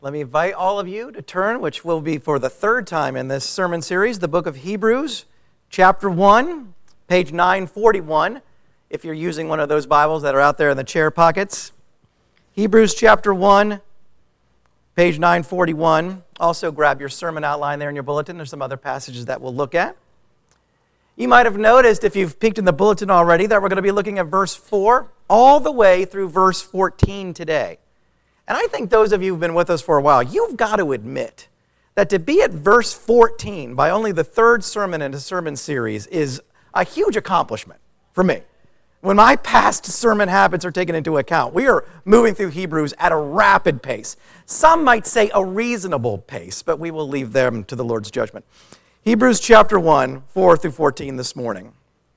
Let me invite all of you to turn, which will be for the third time in this sermon series, the book of Hebrews, chapter 1, page 941, if you're using one of those Bibles that are out there in the chair pockets. Hebrews chapter 1, page 941. Also grab your sermon outline there in your bulletin. There's some other passages that we'll look at. You might have noticed, if you've peeked in the bulletin already, that we're going to be looking at verse 4 all the way through verse 14 today. And I think those of you who've been with us for a while, you've got to admit that to be at verse 14 by only the third sermon in a sermon series is a huge accomplishment for me. When my past sermon habits are taken into account, we are moving through Hebrews at a rapid pace. Some might say a reasonable pace, but we will leave them to the Lord's judgment. Hebrews chapter 1, 4 through 14 this morning.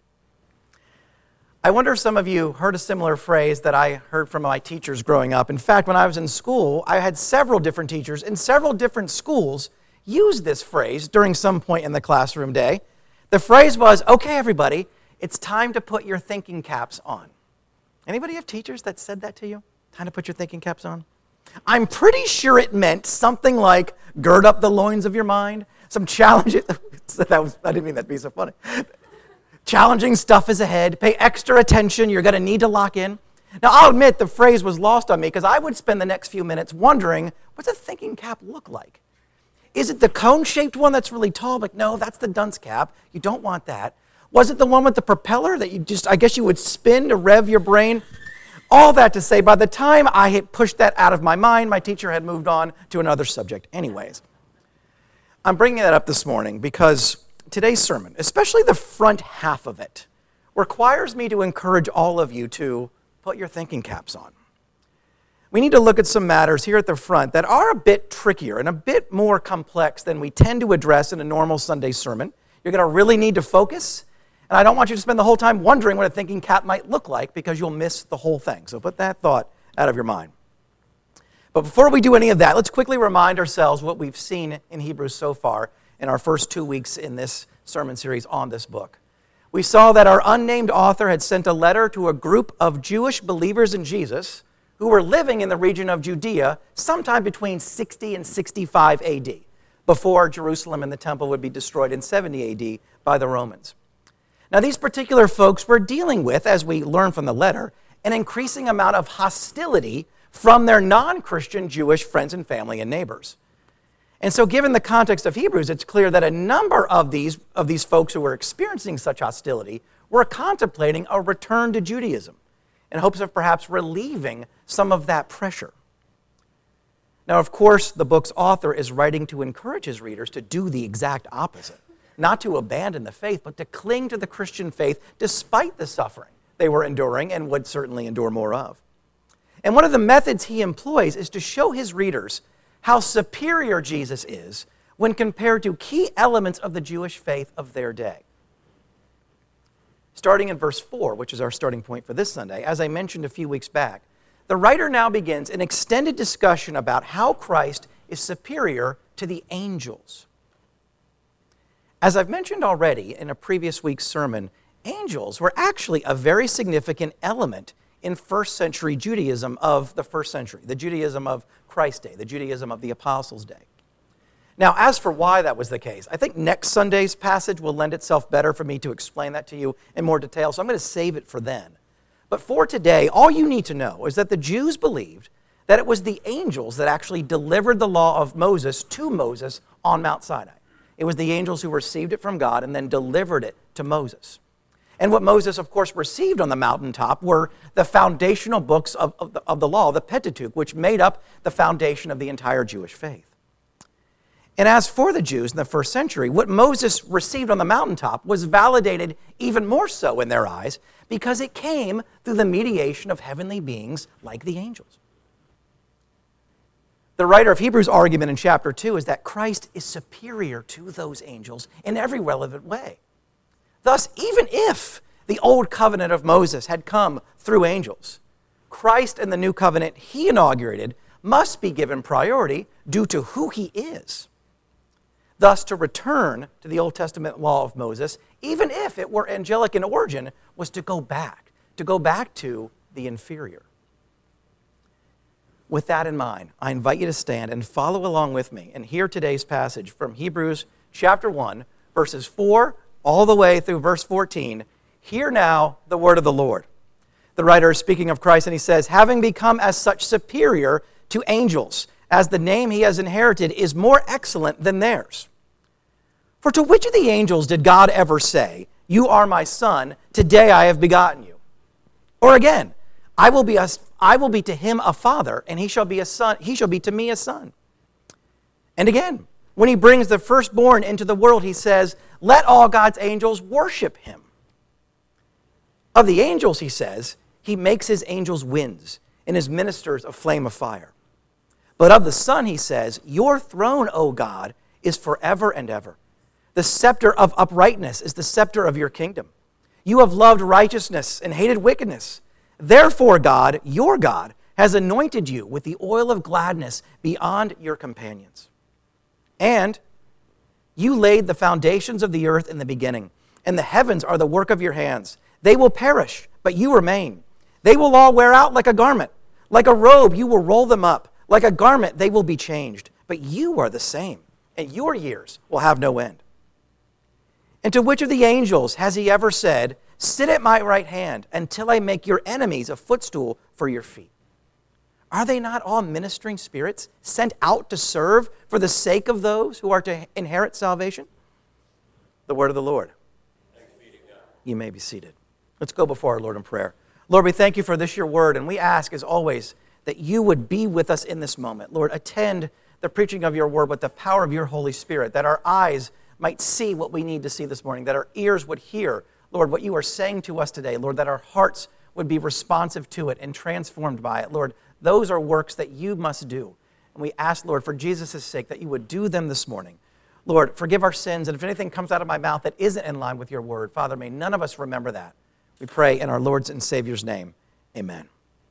I wonder if some of you heard a similar phrase that I heard from my teachers growing up. In fact, when I was in school, I had several different teachers in several different schools use this phrase during some point in the classroom day. The phrase was, "Okay, everybody, it's time to put your thinking caps on." Anybody have teachers that said that to you? Time to put your thinking caps on? I'm pretty sure it meant something like, gird up the loins of your mind, some challenges. I didn't mean that to be so funny. Challenging stuff is ahead. Pay extra attention. You're going to need to lock in. Now, I'll admit the phrase was lost on me because I would spend the next few minutes wondering, what's a thinking cap look like? Is it the cone-shaped one that's really tall? Like, no, that's the dunce cap. You don't want that. Was it the one with the propeller that I guess you would spin to rev your brain? All that to say, by the time I had pushed that out of my mind, my teacher had moved on to another subject. Anyways, I'm bringing that up this morning because today's sermon, especially the front half of it, requires me to encourage all of you to put your thinking caps on. We need to look at some matters here at the front that are a bit trickier and a bit more complex than we tend to address in a normal Sunday sermon. You're going to really need to focus, and I don't want you to spend the whole time wondering what a thinking cap might look like because you'll miss the whole thing. So put that thought out of your mind. But before we do any of that, let's quickly remind ourselves what we've seen in Hebrews so far in our first 2 weeks in this sermon series on this book. We saw that our unnamed author had sent a letter to a group of Jewish believers in Jesus who were living in the region of Judea sometime between 60 and 65 AD, before Jerusalem and the temple would be destroyed in 70 AD by the Romans. Now, these particular folks were dealing with, as we learn from the letter, an increasing amount of hostility from their non-Christian Jewish friends and family and neighbors. And so given the context of Hebrews, it's clear that a number of these folks who were experiencing such hostility were contemplating a return to Judaism in hopes of perhaps relieving some of that pressure. Now, of course, the book's author is writing to encourage his readers to do the exact opposite, not to abandon the faith, but to cling to the Christian faith despite the suffering they were enduring and would certainly endure more of. And one of the methods he employs is to show his readers how superior Jesus is when compared to key elements of the Jewish faith of their day. Starting in verse 4, which is our starting point for this Sunday, as I mentioned a few weeks back, the writer now begins an extended discussion about how Christ is superior to the angels. As I've mentioned already in a previous week's sermon, angels were actually a very significant element in first century Judaism of the first century, the Judaism of Christ's day, the Judaism of the Apostles' day. Now, as for why that was the case, I think next Sunday's passage will lend itself better for me to explain that to you in more detail, so I'm going to save it for then. But for today, all you need to know is that the Jews believed that it was the angels that actually delivered the law of Moses to Moses on Mount Sinai. It was the angels who received it from God and then delivered it to Moses. And what Moses, of course, received on the mountaintop were the foundational books of the law, the Pentateuch, which made up the foundation of the entire Jewish faith. And as for the Jews in the first century, what Moses received on the mountaintop was validated even more so in their eyes because it came through the mediation of heavenly beings like the angels. The writer of Hebrews' argument in chapter 2 is that Christ is superior to those angels in every relevant way. Thus, even if the old covenant of Moses had come through angels, Christ and the new covenant he inaugurated must be given priority due to who he is. Thus, to return to the Old Testament law of Moses, even if it were angelic in origin, was to go back to the inferior. with that in mind, I invite you to stand and follow along with me and hear today's passage from Hebrews chapter 1, verses 4 all the way through verse 14. Hear now the word of the Lord. The writer is speaking of Christ, and he says, having become as such superior to angels, as the name he has inherited is more excellent than theirs. For to which of the angels did God ever say, you are my son, today I have begotten you? Or again, I will be to him a father, and he shall be to me a son. And again, when he brings the firstborn into the world, he says, let all God's angels worship him. Of the angels, he says, he makes his angels winds, and his ministers a flame of fire. But of the Son, he says, your throne, O God, is forever and ever. The scepter of uprightness is the scepter of your kingdom. You have loved righteousness and hated wickedness. Therefore, God, your God, has anointed you with the oil of gladness beyond your companions. And you laid the foundations of the earth in the beginning, and the heavens are the work of your hands. They will perish, but you remain. They will all wear out like a garment. Like a robe, you will roll them up. Like a garment, they will be changed. But you are the same, and your years will have no end. And to which of the angels has he ever said, sit at my right hand until I make your enemies a footstool for your feet? Are they not all ministering spirits sent out to serve for the sake of those who are to inherit salvation? The word of the Lord. Thanks be to God. You may be seated. Let's go before our Lord in prayer. Lord, we thank you for this, your word, and we ask, as always, that you would be with us in this moment. Lord, attend the preaching of your word with the power of your Holy Spirit, that our eyes might see what we need to see this morning, that our ears would hear, Lord, what you are saying to us today, Lord, that our hearts would be responsive to it and transformed by it. Lord, those are works that you must do. And we ask, Lord, for Jesus' sake, that you would do them this morning. Lord, forgive our sins, and if anything comes out of my mouth that isn't in line with your word, Father, may none of us remember that. We pray in our Lord's and Savior's name. Amen.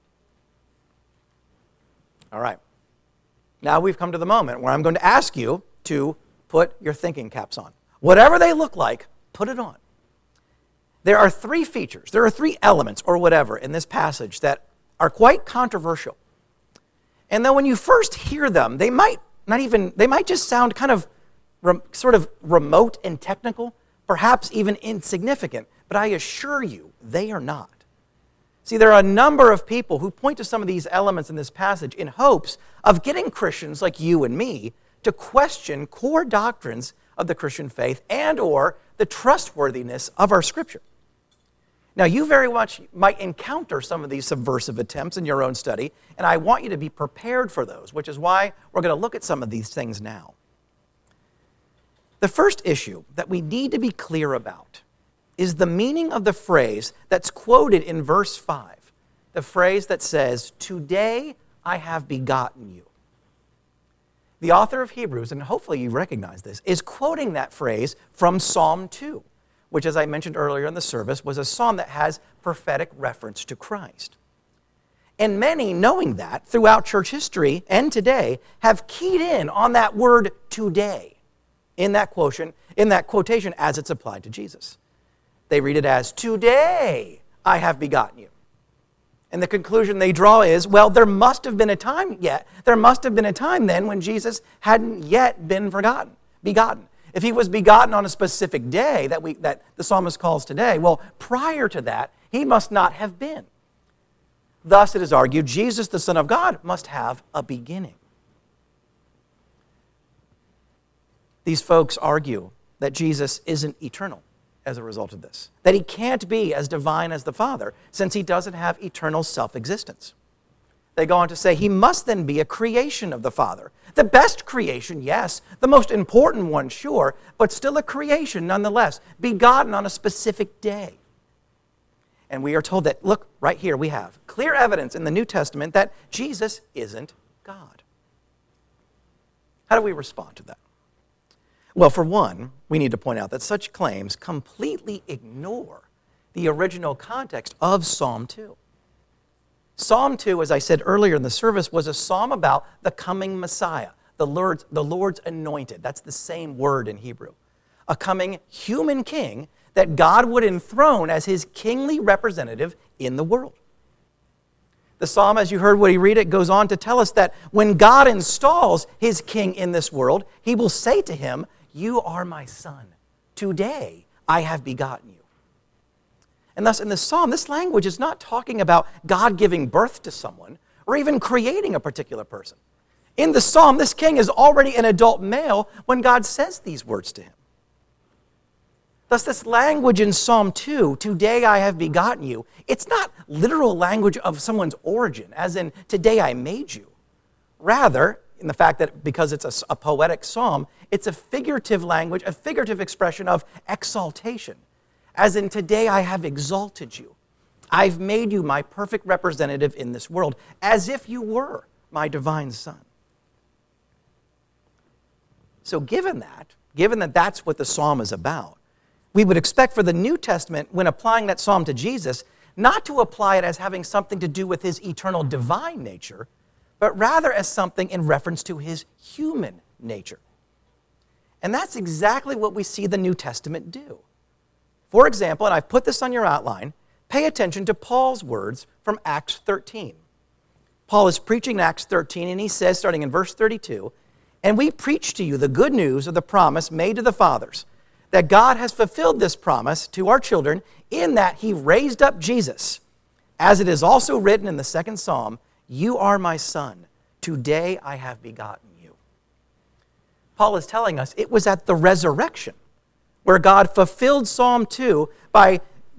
All right. Now we've come to the moment where I'm going to ask you to put your thinking caps on. Whatever they look like, put it on. There are three features, there are three elements or whatever in this passage that are quite controversial. And then when you first hear them, they might just sound kind of sort of remote and technical, perhaps even insignificant, but I assure you they are not. See, there are a number of people who point to some of these elements in this passage in hopes of getting Christians like you and me to question core doctrines of the Christian faith and or the trustworthiness of our Scripture. Now, you very much might encounter some of these subversive attempts in your own study, and I want you to be prepared for those, which is why we're going to look at some of these things now. The first issue that we need to be clear about is the meaning of the phrase that's quoted in verse 5, the phrase that says, today I have begotten you. The author of Hebrews, and hopefully you recognize this, is quoting that phrase from Psalm 2, which, as I mentioned earlier in the service, was a psalm that has prophetic reference to Christ. And many, knowing that, throughout church history and today, have keyed in on that word today in that quotation as it's applied to Jesus. They read it as, today I have begotten you. And the conclusion they draw is, well, there must have been a time then when Jesus hadn't yet been begotten. If he was begotten on a specific day that the psalmist calls today, well, prior to that, he must not have been. Thus, it is argued, Jesus, the Son of God, must have a beginning. These folks argue that Jesus isn't eternal as a result of this, that he can't be as divine as the Father since he doesn't have eternal self-existence. They go on to say he must then be a creation of the Father. The best creation, yes. The most important one, sure, but still a creation nonetheless, begotten on a specific day. And we are told that, look, right here we have clear evidence in the New Testament that Jesus isn't God. How do we respond to that? Well, for one, we need to point out that such claims completely ignore the original context of Psalm 2. Psalm 2, as I said earlier in the service, was a psalm about the coming Messiah, the Lord's anointed. That's the same word in Hebrew. A coming human king that God would enthrone as his kingly representative in the world. The psalm, as you heard when you read it, goes on to tell us that when God installs his king in this world, he will say to him, "You are my son. Today I have begotten you." And thus in the psalm, this language is not talking about God giving birth to someone or even creating a particular person. In the psalm, this king is already an adult male when God says these words to him. Thus, this language in Psalm 2, "Today I have begotten you," it's not literal language of someone's origin, as in, "Today I made you." Rather, in the fact that because it's a poetic psalm, it's a figurative language, a figurative expression of exaltation, as in, "Today I have exalted you. I've made you my perfect representative in this world, as if you were my divine son." So given that that's what the psalm is about, we would expect for the New Testament, when applying that psalm to Jesus, not to apply it as having something to do with his eternal divine nature, but rather as something in reference to his human nature. And that's exactly what we see the New Testament do. For example, and I've put this on your outline, pay attention to Paul's words from Acts 13. Paul is preaching in Acts 13, and he says, starting in verse 32, "And we preach to you the good news of the promise made to the fathers, that God has fulfilled this promise to our children in that he raised up Jesus. As it is also written in the second psalm, 'You are my son, today I have begotten you.'" Paul is telling us it was at the resurrection where God fulfilled Psalm 2 by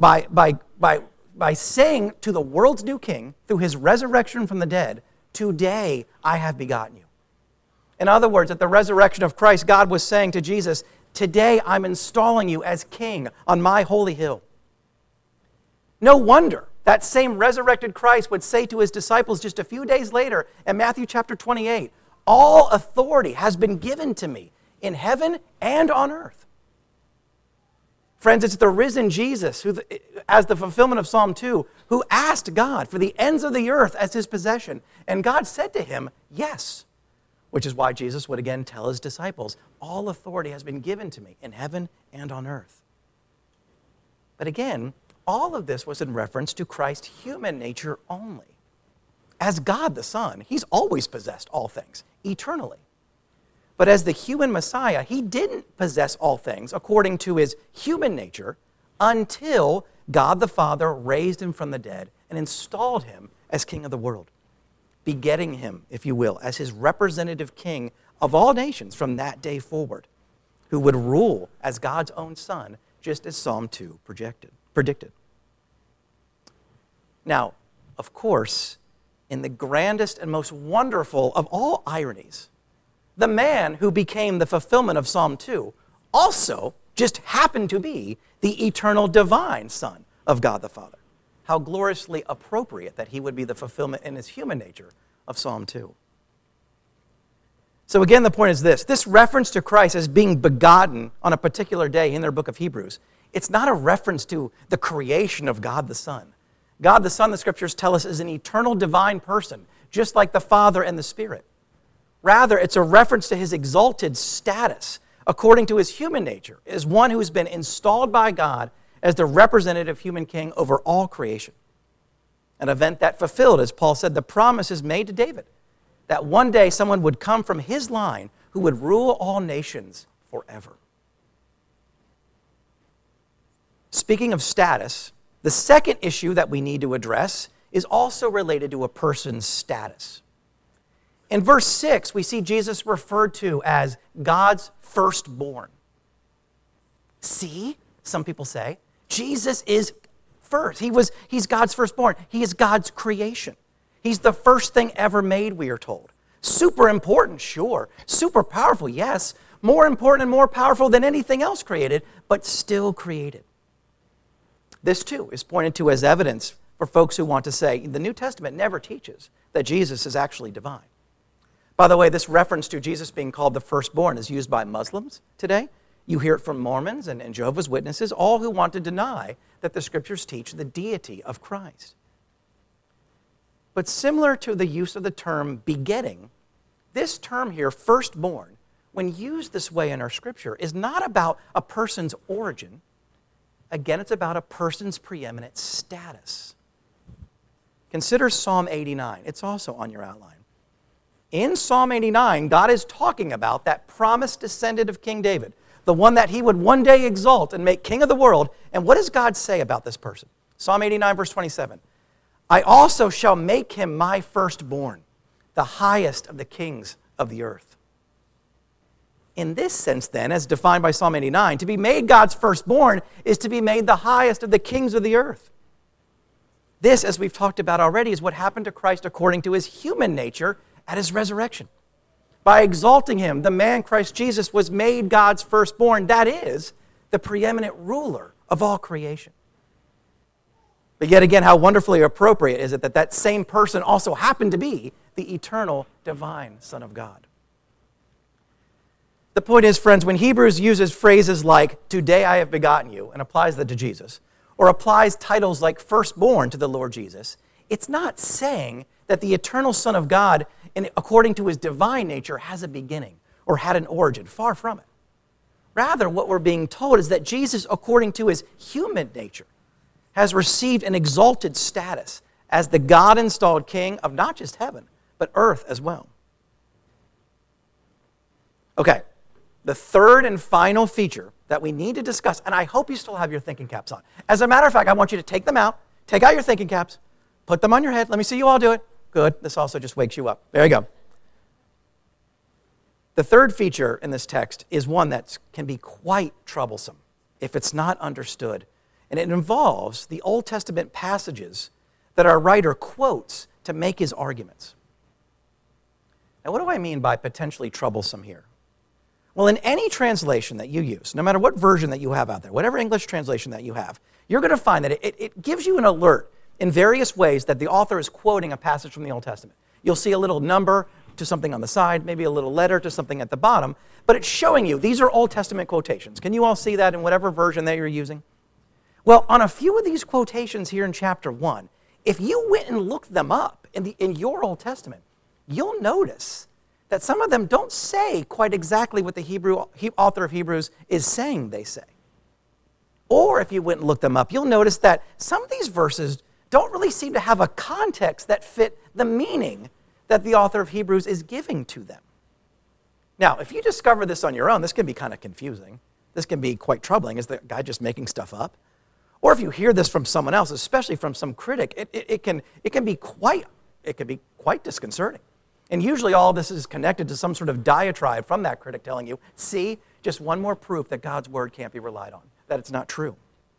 saying to the world's new king, through his resurrection from the dead, "Today I have begotten you." In other words, at the resurrection of Christ, God was saying to Jesus, "Today I'm installing you as king on my holy hill." No wonder that same resurrected Christ would say to his disciples just a few days later in Matthew chapter 28, "All authority has been given to me in heaven and on earth." Friends, it's the risen Jesus, who, as the fulfillment of Psalm 2, who asked God for the ends of the earth as his possession. And God said to him, "Yes." Which is why Jesus would again tell his disciples, "All authority has been given to me in heaven and on earth." But again, all of this was in reference to Christ's human nature only. As God the Son, he's always possessed all things, eternally. But as the human Messiah, he didn't possess all things according to his human nature until God the Father raised him from the dead and installed him as King of the world, begetting him, if you will, as his representative king of all nations from that day forward, who would rule as God's own son, just as Psalm 2 predicted. Now, of course, in the grandest and most wonderful of all ironies, the man who became the fulfillment of Psalm 2 also just happened to be the eternal divine Son of God the Father. How gloriously appropriate that he would be the fulfillment in his human nature of Psalm 2. So again, the point is this reference to Christ as being begotten on a particular day in their book of Hebrews, it's not a reference to the creation of God the Son. God the Son, the Scriptures tell us, is an eternal divine person, just like the Father and the Spirit. Rather, it's a reference to his exalted status, according to his human nature, as one who has been installed by God as the representative human king over all creation. An event that fulfilled, as Paul said, the promise is made to David, that one day someone would come from his line who would rule all nations forever. Speaking of status, the second issue that we need to address is also related to a person's status. In verse 6, we see Jesus referred to as God's firstborn. See, some people say, Jesus is first. He's God's firstborn. He is God's creation. He's the first thing ever made, we are told. Super important, sure. Super powerful, yes. More important and more powerful than anything else created, but still created. This, too, is pointed to as evidence for folks who want to say the New Testament never teaches that Jesus is actually divine. By the way, this reference to Jesus being called the firstborn is used by Muslims today. You hear it from Mormons and Jehovah's Witnesses, all who want to deny that the Scriptures teach the deity of Christ. But similar to the use of the term begetting, this term here, firstborn, when used this way in our Scripture, is not about a person's origin. Again, it's about a person's preeminent status. consider Psalm 89. It's also on your outline. In Psalm 89, God is talking about that promised descendant of King David, the one that he would one day exalt and make king of the world. And what does God say about this person? Psalm 89, verse 27. I also shall make him my firstborn, the highest of the kings of the earth. In this sense, then, as defined by Psalm 89, to be made God's firstborn is to be made the highest of the kings of the earth. This, as we've talked about already, is what happened to Christ according to his human nature at his resurrection. By exalting him, the man Christ Jesus was made God's firstborn, that is, the preeminent ruler of all creation. But yet again, how wonderfully appropriate is it that that same person also happened to be the eternal, divine Son of God. The point is, friends, when Hebrews uses phrases like, today I have begotten you, and applies that to Jesus, or applies titles like firstborn to the Lord Jesus, it's not saying that the eternal Son of God, according to his divine nature, has a beginning or had an origin. Far from it. Rather, what we're being told is that Jesus, according to his human nature, has received an exalted status as the God-installed King of not just heaven, but earth as well. Okay, the third and final feature that we need to discuss, and I hope you still have your thinking caps on. As a matter of fact, I want you to take them out, take out your thinking caps, put them on your head. Let me see you all do it. Good. This also just wakes you up. There you go. The third feature in this text is one that can be quite troublesome if it's not understood. And it involves the Old Testament passages that our writer quotes to make his arguments. Now, what do I mean by potentially troublesome here? Well, in any translation that you use, no matter what version that you have out there, whatever English translation that you have, you're going to find that it gives you an alert in various ways that the author is quoting a passage from the Old Testament. You'll see a little number to something on the side, maybe a little letter to something at the bottom, but it's showing you these are Old Testament quotations. Can you all see that in whatever version that you're using? Well, on a few of these quotations here in chapter 1, if you went and looked them up in your Old Testament, you'll notice that some of them don't say quite exactly what the author of Hebrews is saying they say. Or if you went and looked them up, you'll notice that some of these verses don't really seem to have a context that fit the meaning that the author of Hebrews is giving to them. Now, if you discover this on your own, this can be kind of confusing. This can be quite troubling. Is the guy just making stuff up? Or if you hear this from someone else, especially from some critic, it can be quite disconcerting. And usually all this is connected to some sort of diatribe from that critic telling you, see, just one more proof that God's word can't be relied on, that it's not true.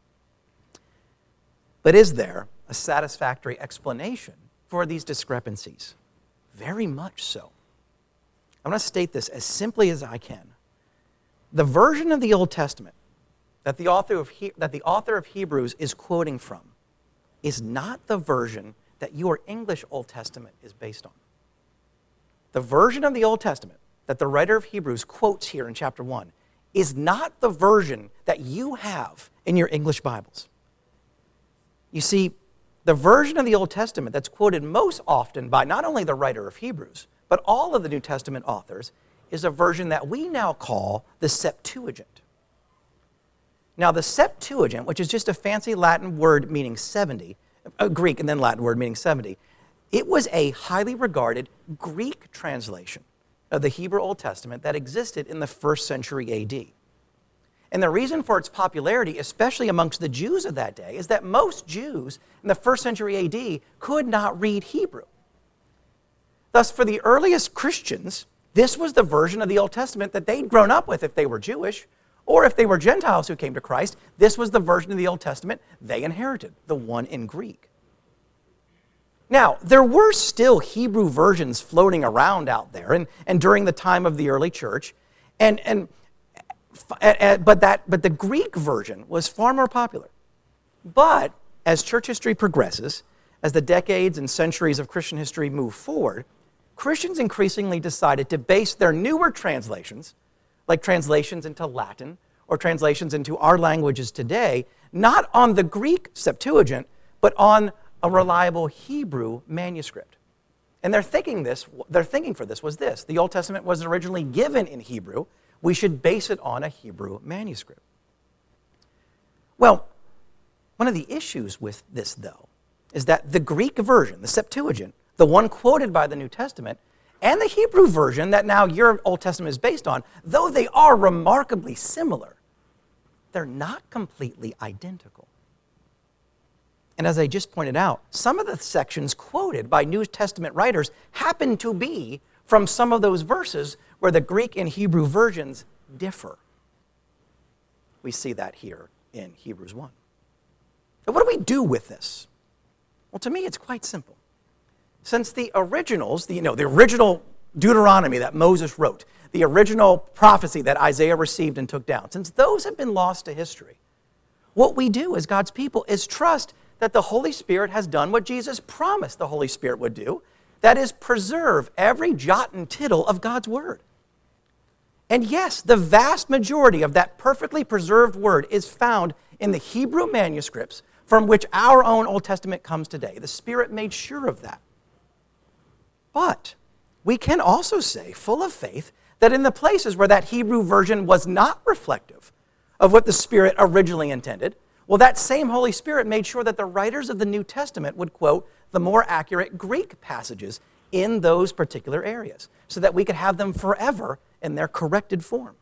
But is there a satisfactory explanation for these discrepancies? Very much so. I'm going to state this as simply as I can. The version of the Old Testament that the author of Hebrews is quoting from is not the version that your English Old Testament is based on. The version of the Old Testament that the writer of Hebrews quotes here in chapter 1 is not the version that you have in your English Bibles. You see, the version of the Old Testament that's quoted most often by not only the writer of Hebrews, but all of the New Testament authors, is a version that we now call the Septuagint. Now, the Septuagint, which is just a fancy Latin word meaning 70, Greek and then Latin word meaning 70, it was a highly regarded Greek translation of the Hebrew Old Testament that existed in the 1st century A.D. And the reason for its popularity, especially amongst the Jews of that day, is that most Jews in the 1st century A.D. could not read Hebrew. Thus, for the earliest Christians, this was the version of the Old Testament that they'd grown up with if they were Jewish, or if they were Gentiles who came to Christ, this was the version of the Old Testament they inherited, the one in Greek. Now, there were still Hebrew versions floating around out there, and during the time of the early church, but the Greek version was far more popular. But as church history progresses, as the decades and centuries of Christian history move forward, Christians increasingly decided to base their newer translations, like translations into Latin or translations into our languages today, not on the Greek Septuagint, but on a reliable Hebrew manuscript. And their thinking for this was this: the Old Testament was originally given in Hebrew. We should base it on a Hebrew manuscript. Well, one of the issues with this, though, is that the Greek version, the Septuagint, the one quoted by the New Testament, and the Hebrew version that now your Old Testament is based on, though they are remarkably similar, they're not completely identical. And as I just pointed out, some of the sections quoted by New Testament writers happen to be from some of those verses where the Greek and Hebrew versions differ. We see that here in Hebrews 1. And what do we do with this? Well, to me, it's quite simple. Since the originals, the original Deuteronomy that Moses wrote, the original prophecy that Isaiah received and took down, since those have been lost to history, what we do as God's people is trust that the Holy Spirit has done what Jesus promised the Holy Spirit would do, that is, preserve every jot and tittle of God's Word. And yes, the vast majority of that perfectly preserved Word is found in the Hebrew manuscripts from which our own Old Testament comes today. The Spirit made sure of that. But we can also say, full of faith, that in the places where that Hebrew version was not reflective of what the Spirit originally intended, well, that same Holy Spirit made sure that the writers of the New Testament would quote the more accurate Greek passages in those particular areas so that we could have them forever in their corrected form.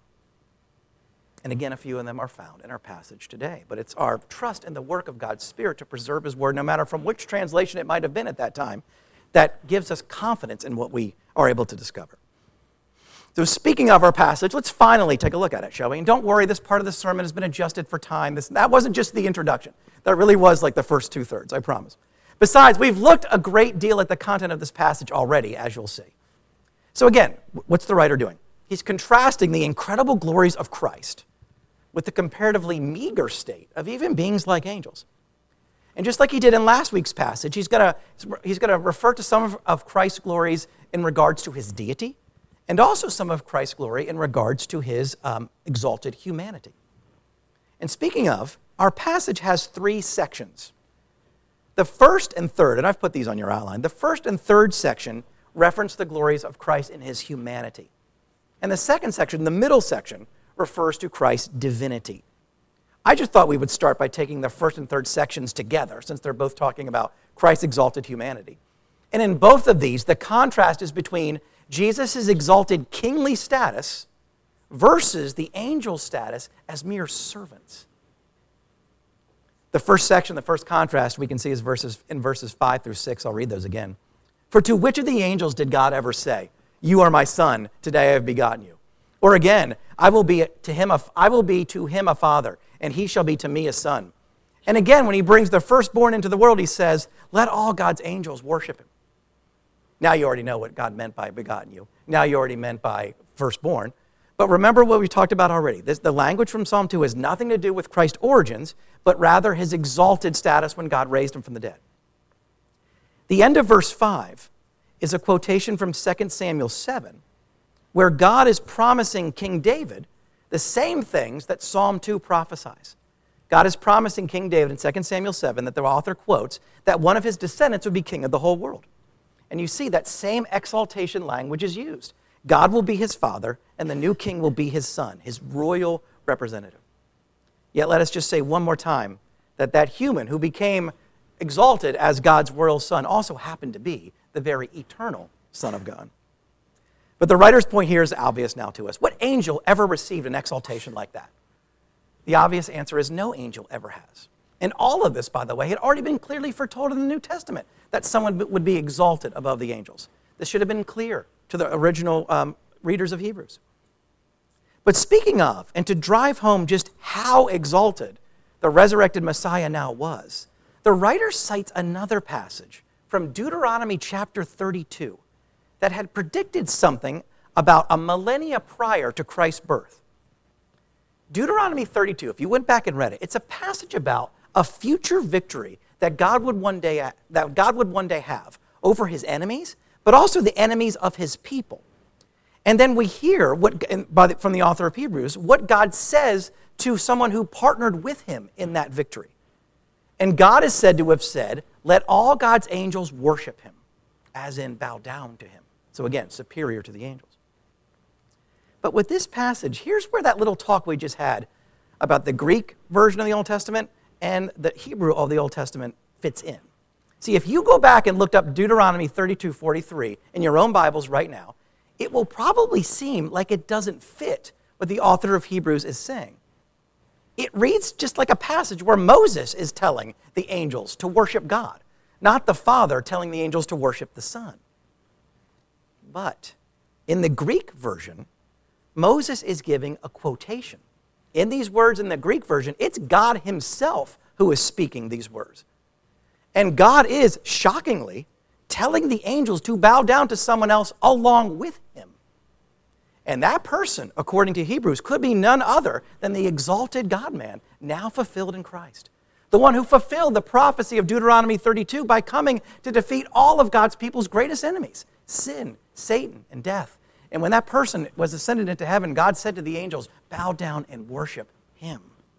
And again, a few of them are found in our passage today. But it's our trust in the work of God's Spirit to preserve His Word, no matter from which translation it might have been at that time, that gives us confidence in what we are able to discover. So speaking of our passage, let's finally take a look at it, shall we? And don't worry, this part of the sermon has been adjusted for time. That wasn't just the introduction. That really was like the first 2/3, I promise. Besides, we've looked a great deal at the content of this passage already, as you'll see. So again, what's the writer doing? He's contrasting the incredible glories of Christ with the comparatively meager state of even beings like angels. And just like he did in last week's passage, he's going to refer to some of Christ's glories in regards to his deity, and also some of Christ's glory in regards to his exalted humanity. And speaking of, our passage has 3 sections. The first and third, and I've put these on your outline, the first and third section reference the glories of Christ in his humanity. And the second section, the middle section, refers to Christ's divinity. I just thought we would start by taking the first and third sections together, since they're both talking about Christ's exalted humanity. And in both of these, the contrast is between Jesus' exalted kingly status versus the angel status as mere servants. The first section, the first contrast we can see is in verses 5 through 6. I'll read those again. For to which of the angels did God ever say, "You are my son, today I have begotten you"? Or again, I will be to him a father, and he shall be to me a son. And again, when he brings the firstborn into the world, he says, let all God's angels worship him. Now you already know what God meant by begotten you. Now you already meant by firstborn. But remember what we talked about already. The language from Psalm 2 has nothing to do with Christ's origins, but rather his exalted status when God raised him from the dead. The end of verse 5 is a quotation from 2 Samuel 7, where God is promising King David the same things that Psalm 2 prophesies. God is promising King David in 2 Samuel 7 that the author quotes that one of his descendants would be king of the whole world. And you see that same exaltation language is used. God will be his father, and the new king will be his son, his royal representative. Yet let us just say one more time that human who became exalted as God's royal son also happened to be the very eternal Son of God. But the writer's point here is obvious now to us. What angel ever received an exaltation like that? The obvious answer is no angel ever has. And all of this, by the way, had already been clearly foretold in the New Testament, that someone would be exalted above the angels. This should have been clear to the original readers of Hebrews. But speaking of, and to drive home just how exalted the resurrected Messiah now was, the writer cites another passage from Deuteronomy chapter 32 that had predicted something about a millennia prior to Christ's birth. Deuteronomy 32, if you went back and read it, it's a passage about a future victory that God would one day have over his enemies, but also the enemies of his people. And then we hear from the author of Hebrews what God says to someone who partnered with him in that victory. And God is said to have said, let all God's angels worship him, as in bow down to him. So again, superior to the angels. But with this passage, here's where that little talk we just had about the Greek version of the Old Testament and the Hebrew of the Old Testament fits in. See, if you go back and looked up Deuteronomy 32:43 in your own Bibles right now, it will probably seem like it doesn't fit what the author of Hebrews is saying. It reads just like a passage where Moses is telling the angels to worship God, not the Father telling the angels to worship the Son. But in the Greek version, Moses is giving a quotation. In these words in the Greek version, it's God himself who is speaking these words. And God is, shockingly, telling the angels to bow down to someone else along with him. And that person, according to Hebrews, could be none other than the exalted God-man, now fulfilled in Christ. The one who fulfilled the prophecy of Deuteronomy 32 by coming to defeat all of God's people's greatest enemies, sin, Satan, and death. And when that person was ascended into heaven, God said to the angels, bow down and worship him.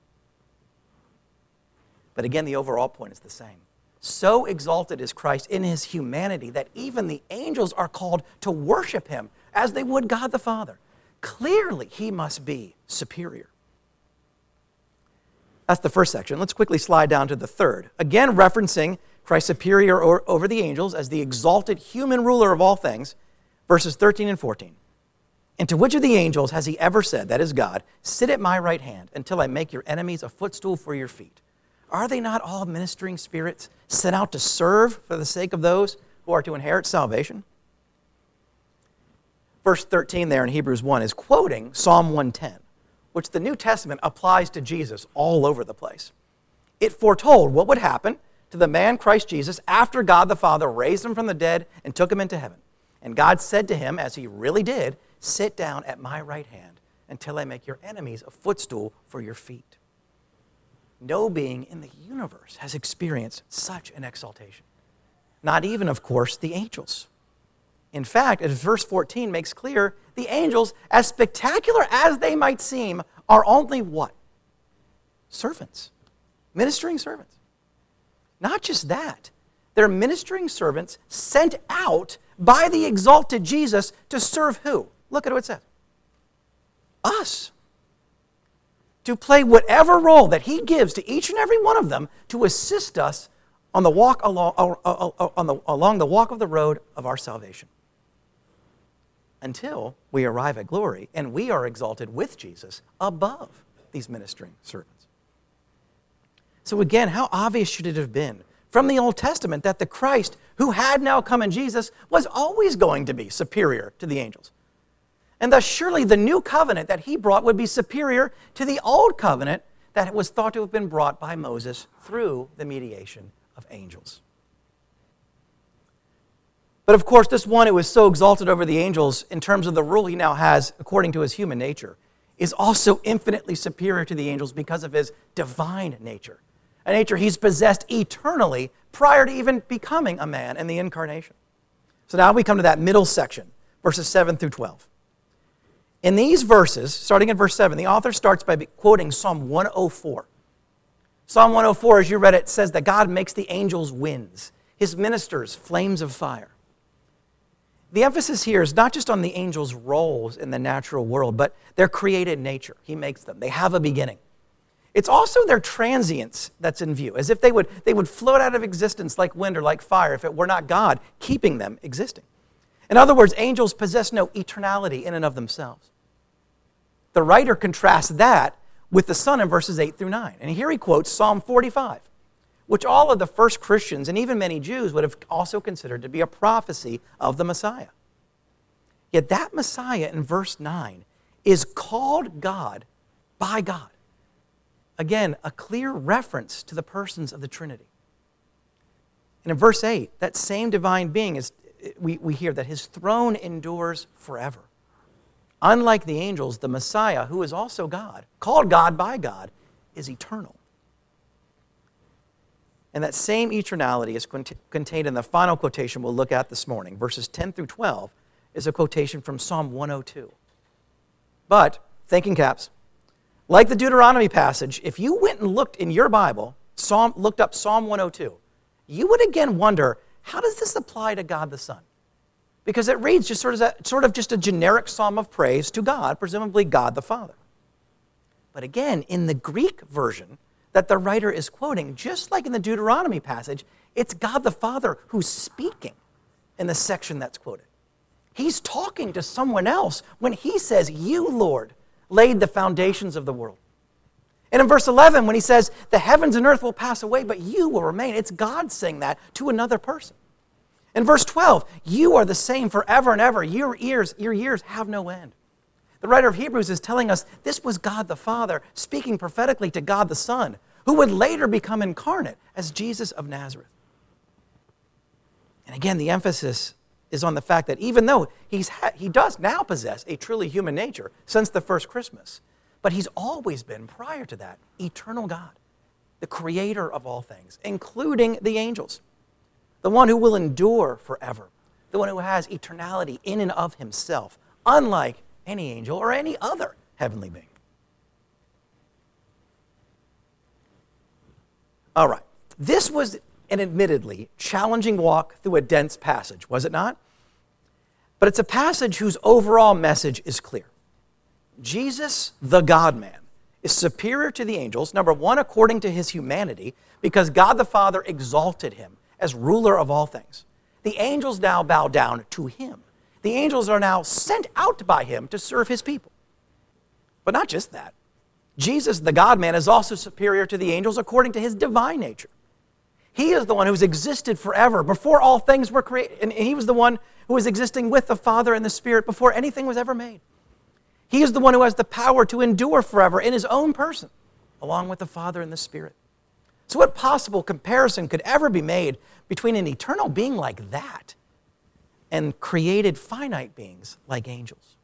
But again, the overall point is the same. So exalted is Christ in his humanity that even the angels are called to worship him as they would God the Father. Clearly, he must be superior. That's the first section. Let's quickly slide down to the third. Again, referencing Christ's superior over the angels as the exalted human ruler of all things, verses 13 and 14. And to which of the angels has he ever said, that is God, sit at my right hand until I make your enemies a footstool for your feet? Are they not all ministering spirits sent out to serve for the sake of those who are to inherit salvation? Verse 13 there in Hebrews 1 is quoting Psalm 110, which the New Testament applies to Jesus all over the place. It foretold what would happen to the man Christ Jesus after God the Father raised him from the dead and took him into heaven. And God said to him, as he really did, sit down at my right hand until I make your enemies a footstool for your feet. No being in the universe has experienced such an exaltation. Not even, of course, the angels. In fact, as verse 14 makes clear, the angels, as spectacular as they might seem, are only what? Servants. Ministering servants. Not just that. They're ministering servants sent out by the exalted Jesus to serve who? Look at what it says. Us. To play whatever role that he gives to each and every one of them to assist us on the walk along the walk of the road of our salvation. Until we arrive at glory and we are exalted with Jesus above these ministering servants. So again, how obvious should it have been from the Old Testament that the Christ who had now come in Jesus was always going to be superior to the angels? And thus surely the new covenant that he brought would be superior to the old covenant that was thought to have been brought by Moses through the mediation of angels. But of course, this one who is so exalted over the angels in terms of the rule he now has according to his human nature is also infinitely superior to the angels because of his divine nature, a nature he's possessed eternally prior to even becoming a man in the incarnation. So now we come to that middle section, verses 7 through 12. In these verses, starting in verse 7, the author starts by quoting Psalm 104. Psalm 104, as you read it, says that God makes the angels winds, his ministers flames of fire. The emphasis here is not just on the angels' roles in the natural world, but their created nature. He makes them. They have a beginning. It's also their transience that's in view, as if they would float out of existence like wind or like fire if it were not God keeping them existing. In other words, angels possess no eternality in and of themselves. The writer contrasts that with the Son in verses 8 through 9. And here he quotes Psalm 45, which all of the first Christians and even many Jews would have also considered to be a prophecy of the Messiah. Yet that Messiah in verse 9 is called God by God. Again, a clear reference to the persons of the Trinity. And in verse 8, that same divine being, we hear that his throne endures forever. Unlike the angels, the Messiah, who is also God, called God by God, is eternal. And that same eternality is contained in the final quotation we'll look at this morning. Verses 10 through 12 is a quotation from Psalm 102. But, thinking caps, like the Deuteronomy passage, if you went and looked in your Bible, looked up Psalm 102, you would again wonder, how does this apply to God the Son? Because it reads just sort of just a generic psalm of praise to God, presumably God the Father. But again, in the Greek version that the writer is quoting, just like in the Deuteronomy passage, It's God the Father who's speaking in the section that's quoted. He's talking to someone else when he says, you, Lord, laid the foundations of the world. And in verse 11, when he says, the heavens and earth will pass away, but you will remain, it's God saying that to another person. In verse 12, you are the same forever and ever. Your years have no end. The writer of Hebrews is telling us this was God the Father speaking prophetically to God the Son, who would later become incarnate as Jesus of Nazareth. And again, the emphasis is on the fact that even though he does now possess a truly human nature since the first Christmas, but he's always been, prior to that, eternal God, the creator of all things, including the angels, the one who will endure forever, the one who has eternality in and of himself, unlike any angel or any other heavenly being. All right, this was an admittedly challenging walk through a dense passage, was it not? But it's a passage whose overall message is clear. Jesus, the God-man, is superior to the angels, number one, according to his humanity, because God the Father exalted him as ruler of all things. The angels now bow down to him. The angels are now sent out by him to serve his people. But not just that. Jesus, the God-man, is also superior to the angels according to his divine nature. He is the one who's existed forever, before all things were created. And he was the one who was existing with the Father and the Spirit before anything was ever made. He is the one who has the power to endure forever in his own person, along with the Father and the Spirit. So what possible comparison could ever be made between an eternal being like that and created finite beings like angels?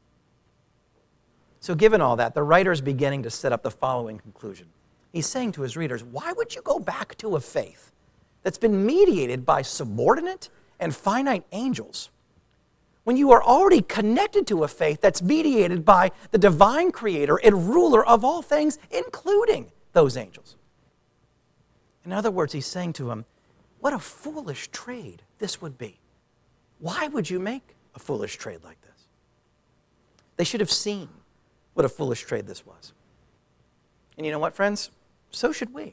So given all that, the writer is beginning to set up the following conclusion. He's saying to his readers, why would you go back to a faith that's been mediated by subordinate and finite angels when you are already connected to a faith that's mediated by the divine creator and ruler of all things, including those angels? In other words, he's saying to him, what a foolish trade this would be. Why would you make a foolish trade like this? They should have seen what a foolish trade this was. And you know what, friends? So should we.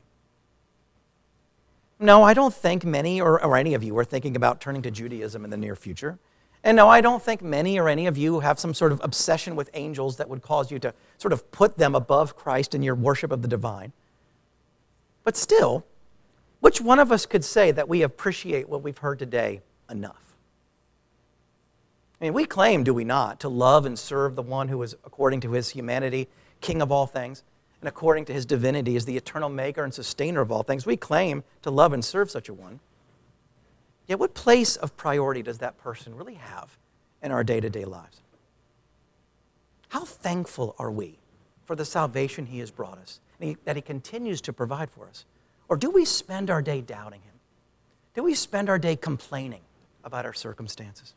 No, I don't think many or any of you are thinking about turning to Judaism in the near future. And no, I don't think many or any of you have some sort of obsession with angels that would cause you to sort of put them above Christ in your worship of the divine. But still, which one of us could say that we appreciate what we've heard today enough? I mean, we claim, do we not, to love and serve the one who is, according to his humanity, King of all things, and according to his divinity is the eternal maker and sustainer of all things. We claim to love and serve such a one. Yet what place of priority does that person really have in our day-to-day lives? How thankful are we for the salvation he has brought us, and that he continues to provide for us? Or do we spend our day doubting him? Do we spend our day complaining about our circumstances?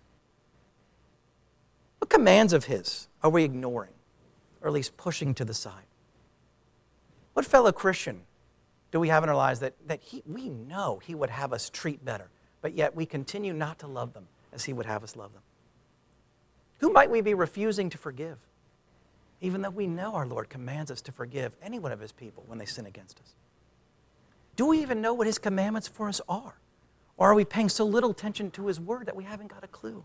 What commands of his are we ignoring, or at least pushing to the side? What fellow Christian do we have in our lives that we know he would have us treat better, but yet we continue not to love them as he would have us love them? Who might we be refusing to forgive, even though we know our Lord commands us to forgive any one of his people when they sin against us? Do we even know what his commandments for us are? Or are we paying so little attention to his word that we haven't got a clue?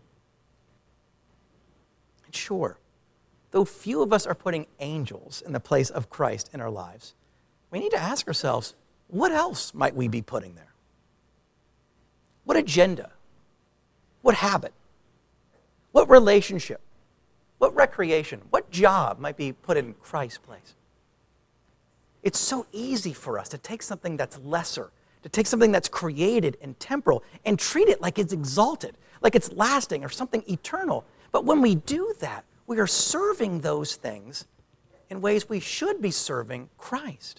And sure, though few of us are putting angels in the place of Christ in our lives, we need to ask ourselves, what else might we be putting there? What agenda? What habit? What relationship? What recreation? What job might be put in Christ's place? It's so easy for us to take something that's lesser, to take something that's created and temporal, and treat it like it's exalted, like it's lasting or something eternal. But when we do that, we are serving those things in ways we should be serving Christ.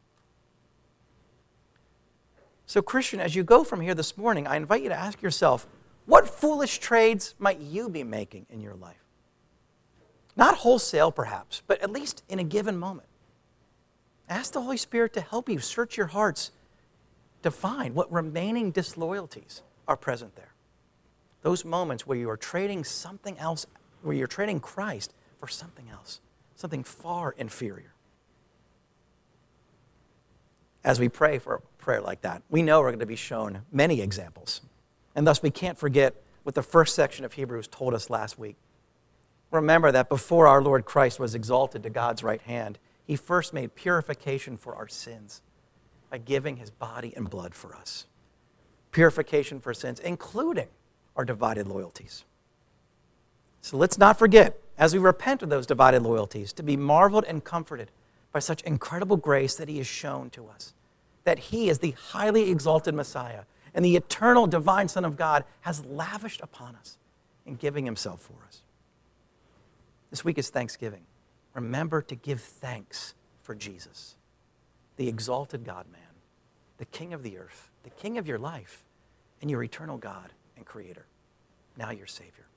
So, Christian, as you go from here this morning, I invite you to ask yourself, what foolish trades might you be making in your life? Not wholesale, perhaps, but at least in a given moment. Ask the Holy Spirit to help you search your hearts to find what remaining disloyalties are present there. Those moments where you are trading something else, where you're trading Christ for something else, something far inferior. as we pray for a prayer like that, we know we're going to be shown many examples. And thus we can't forget what the first section of Hebrews told us last week. Remember that before our Lord Christ was exalted to God's right hand, he first made purification for our sins by giving his body and blood for us. Purification for sins, including our divided loyalties. So let's not forget, as we repent of those divided loyalties, to be marveled and comforted by such incredible grace that he has shown to us, that he, as the highly exalted Messiah and the eternal divine Son of God, has lavished upon us in giving himself for us. This week is Thanksgiving. Remember to give thanks for Jesus, the exalted God-man, the King of the earth, the King of your life, and your eternal God and Creator, now your Savior.